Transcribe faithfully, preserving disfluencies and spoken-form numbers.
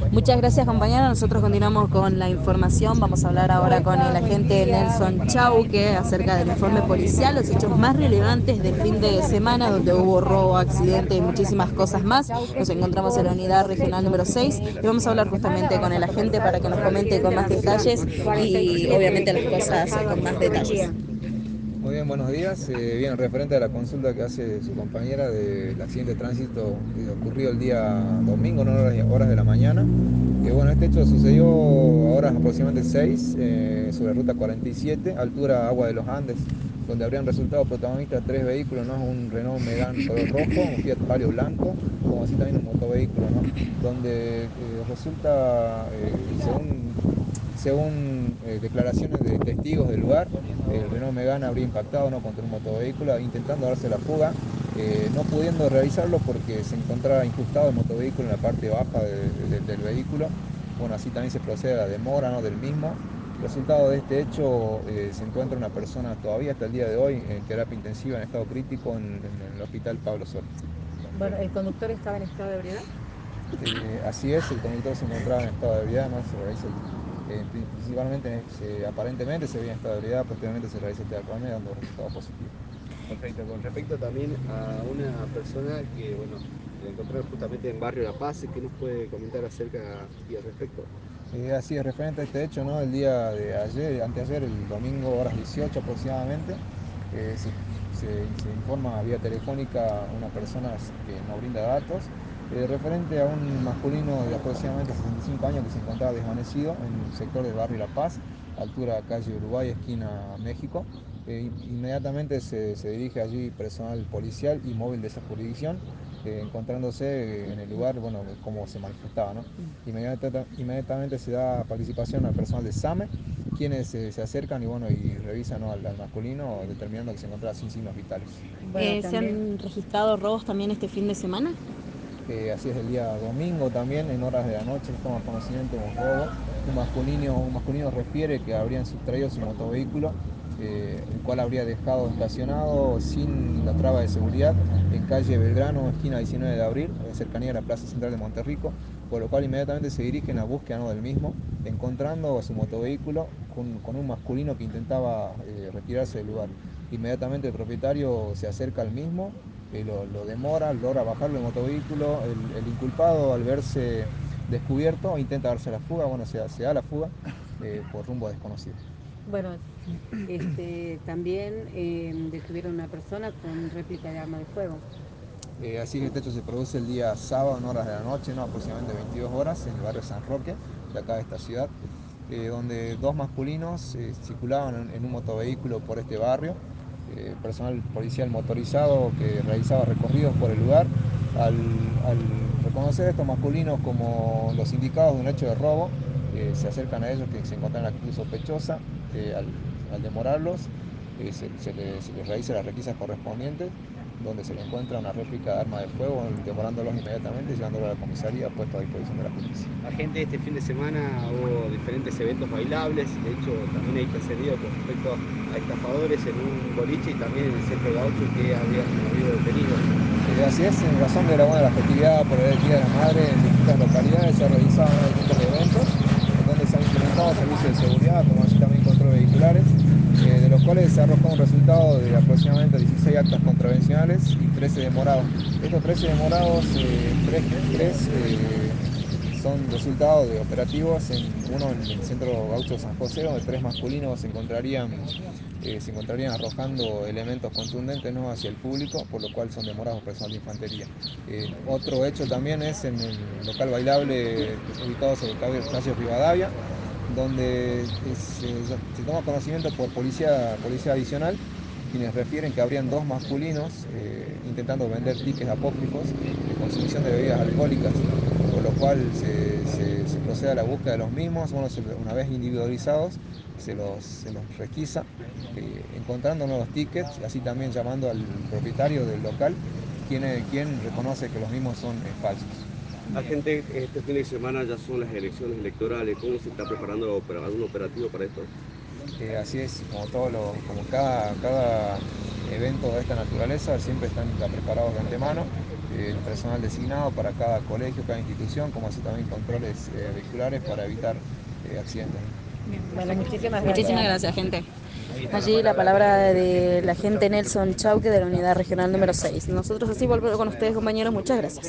Muchas gracias, compañera. Nosotros continuamos con la información. Vamos a hablar ahora con el agente Nelson Chauque acerca del informe policial, los hechos más relevantes del fin de semana, donde hubo robo, accidente y muchísimas cosas más. Nos encontramos en la unidad regional número seis y vamos a hablar justamente con el agente para que nos comente con más detalles y obviamente las cosas con más detalles. Muy bien, buenos días. Eh, bien, referente a la consulta que hace su compañera del accidente de tránsito que ocurrió el día domingo, no horas, horas de la mañana. Eh, bueno, este hecho sucedió a horas aproximadamente seis eh, sobre ruta cuarenta y siete, altura Agua de los Andes, donde habrían resultado protagonistas tres vehículos, ¿no? Un Renault Megane color rojo, un Fiat Palio blanco, como así también un motovehículo, ¿no? Donde eh, resulta, eh, según según eh, declaraciones de testigos del lugar, el Renault Megane habría impactado, ¿no?, contra un motovehículo, intentando darse la fuga, eh, no pudiendo realizarlo porque se encontraba incrustado el motovehículo en la parte baja de, de, del vehículo. Bueno, así también se procede a la demora, ¿no?, del mismo. Resultado de este hecho, eh, se encuentra una persona todavía hasta el día de hoy en terapia intensiva en estado crítico en, en el hospital Pablo Soria. Bueno, ¿el conductor estaba en estado de ebriedad? Eh, así es, el conductor se encontraba en estado de ebriedad, ¿no? Se realiza el, eh, principalmente, se, aparentemente se veía en estado de ebriedad, posteriormente se realiza el test de alcoholemia dando resultado positivo. Perfecto, con respecto también a una persona que, bueno, la encontraron justamente en Barrio La Paz, ¿qué nos puede comentar acerca y al respecto? Eh, así es, referente a este hecho, ¿no? El día de ayer, anteayer, el domingo, horas dieciocho aproximadamente, eh, se, se, se informa vía telefónica a una persona que nos brinda datos, eh, referente a un masculino de aproximadamente sesenta y cinco años que se encontraba desvanecido en el sector del barrio La Paz, altura calle Uruguay, esquina México. Eh, inmediatamente se, se dirige allí personal policial y móvil de esa jurisdicción, eh, encontrándose en el lugar, bueno, como se manifestaba, ¿no? Inmediata, inmediatamente se da participación al personal de SAME, quienes eh, se acercan y, bueno, y revisan, ¿no?, al, al masculino, determinando que se encontraba sin signos vitales. Eh, ¿Se han registrado robos también este fin de semana? Eh, así es, el día domingo también, en horas de la noche, se toma conocimiento de un robo. Un masculino, un masculino refiere que habrían sustraído su motovehículo, eh, el cual habría dejado estacionado sin la traba de seguridad en calle Belgrano, esquina diecinueve de abril, en cercanía a la Plaza Central de Monterrico, por lo cual inmediatamente se dirigen a búsqueda, ¿no?, del mismo, encontrando su motovehículo con, con un masculino que intentaba eh, retirarse del lugar. Inmediatamente el propietario se acerca al mismo, eh, lo, lo demora, logra bajarlo del motovehículo. El, el inculpado, al verse descubierto, intenta darse la fuga, bueno, se, se da la fuga eh, por rumbo desconocido. Bueno, este, también eh, detuvieron a una persona con réplica de arma de fuego. Eh, así que este hecho se produce el día sábado en horas de la noche, ¿no?, aproximadamente veintidós horas, en el barrio San Roque, de acá de esta ciudad, eh, donde dos masculinos eh, circulaban en, en un motovehículo por este barrio. Eh, personal policial motorizado que realizaba recorridos por el lugar. Al, al reconocer a estos masculinos como los indicados de un hecho de robo, eh, se acercan a ellos que se encontraban en la actitud sospechosa. Eh, al, al demorarlos, eh, se, se, le, se les realiza las requisas correspondientes, donde se le encuentra una réplica de arma de fuego, demorándolos inmediatamente y llevándolos a la comisaría puesto a disposición de la justicia. Agente, este fin de semana hubo diferentes eventos bailables, de hecho también hay perseguido con respecto a estafadores en un boliche y también en el centro gaucho que habían habido detenidos. Eh, así es, en razón de la, buena, la festividad por el Día de la Madre, en distintas localidades se realizaban distintos eventos, en donde se han implementado servicios de seguridad, como así también control vehiculares, eh, de los cuales se arrojó un resultado de aproximadamente dieciséis actas contravencionales y trece demorados. Estos trece demorados, eh, tres eh, son resultados de operativos, en uno en el centro gaucho San José, donde tres masculinos se encontrarían, eh, se encontrarían arrojando elementos contundentes, ¿no?, hacia el público, por lo cual son demorados por personal de infantería. Eh, otro hecho también es en el local bailable ubicado sobre calle, calle Rivadavia, donde es, eh, se toma conocimiento por policía, policía adicional, quienes refieren que habrían dos masculinos eh, intentando vender tickets apócrifos de consumición de bebidas alcohólicas, por lo cual se, se, se procede a la búsqueda de los mismos. Bueno, se, una vez individualizados, se los, se los requisa, eh, encontrando nuevos tickets, así también llamando al propietario del local, quien, quien reconoce que los mismos son eh, falsos. Agente, este fin de semana ya son las elecciones electorales, ¿cómo se está preparando para algún operativo para esto? Eh, así es, como, todo lo, como cada, cada evento de esta naturaleza, siempre están ya preparados de antemano. eh, el personal designado para cada colegio, cada institución, como hacer también controles eh, vehiculares para evitar eh, accidentes. Bueno, muchísimas gracias. Muchísimas gracias, gente. Allí la palabra del agente Nelson Chauque de la unidad regional número seis. Nosotros así volvemos con ustedes, compañeros. Muchas gracias.